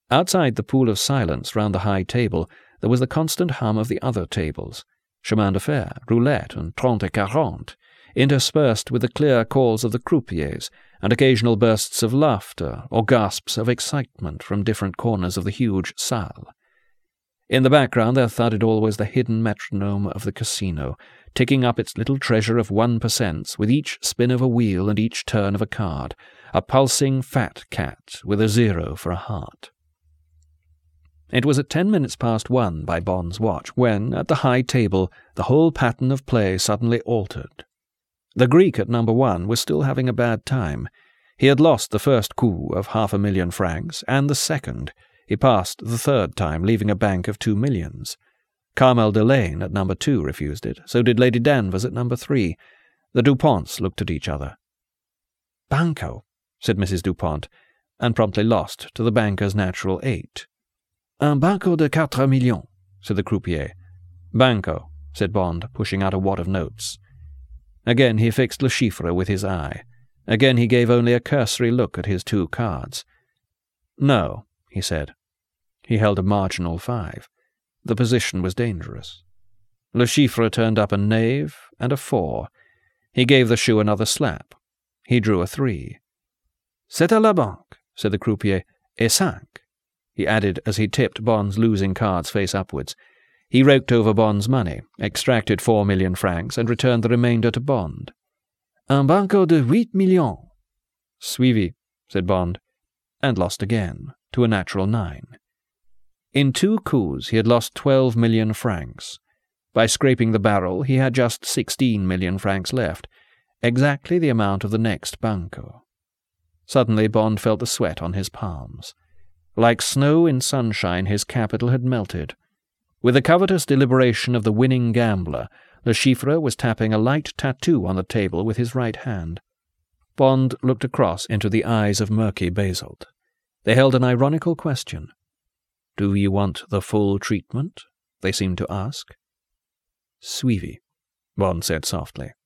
Outside the pool of silence round the high table, there was the constant hum of the other tables, chemin de fer, roulette, and 30-40, interspersed with the clear calls of the croupiers, and occasional bursts of laughter or gasps of excitement from different corners of the huge salle. In the background there thudded always the hidden metronome of the casino, ticking up its little treasure of 1% with each spin of a wheel and each turn of a card, a pulsing fat cat with a 0 for a heart. It was at 1:10 by Bond's watch when, at the high table, the whole pattern of play suddenly altered. The Greek at number 1 was still having a bad time. He had lost the first coup of 500,000 francs, and the second. He passed the third time, leaving a bank of 2 millions. Carmel Delane at number 2 refused it, so did Lady Danvers at number 3. The Duponts looked at each other. "Banco," said Mrs. Dupont, and promptly lost to the banker's natural 8. "Un banco de 4 millions," said the croupier. "Banco," said Bond, pushing out a wad of notes. Again he fixed Le Chiffre with his eye. Again he gave only a cursory look at his 2 cards. "No," he said. He held a marginal 5. The position was dangerous. Le Chiffre turned up a knave and a 4. He gave the shoe another slap. He drew a 3. "C'est à la banque," said the croupier, "et 5. He added as he tipped Bond's losing cards face upwards. He raked over Bond's money, extracted 4 million francs, and returned the remainder to Bond. "Un banco de 8 millions." "Suivi," said Bond, and lost again, to a natural 9. In 2 coups he had lost 12 million francs. By scraping the barrel he had just 16 million francs left, exactly the amount of the next banco. Suddenly Bond felt the sweat on his palms. Like snow in sunshine his capital had melted. With the covetous deliberation of the winning gambler, Le Chiffre was tapping a light tattoo on the table with his right hand. Bond looked across into the eyes of murky basalt. They held an ironical question. "Do you want the full treatment?" they seemed to ask. "Suivi," Bond said softly.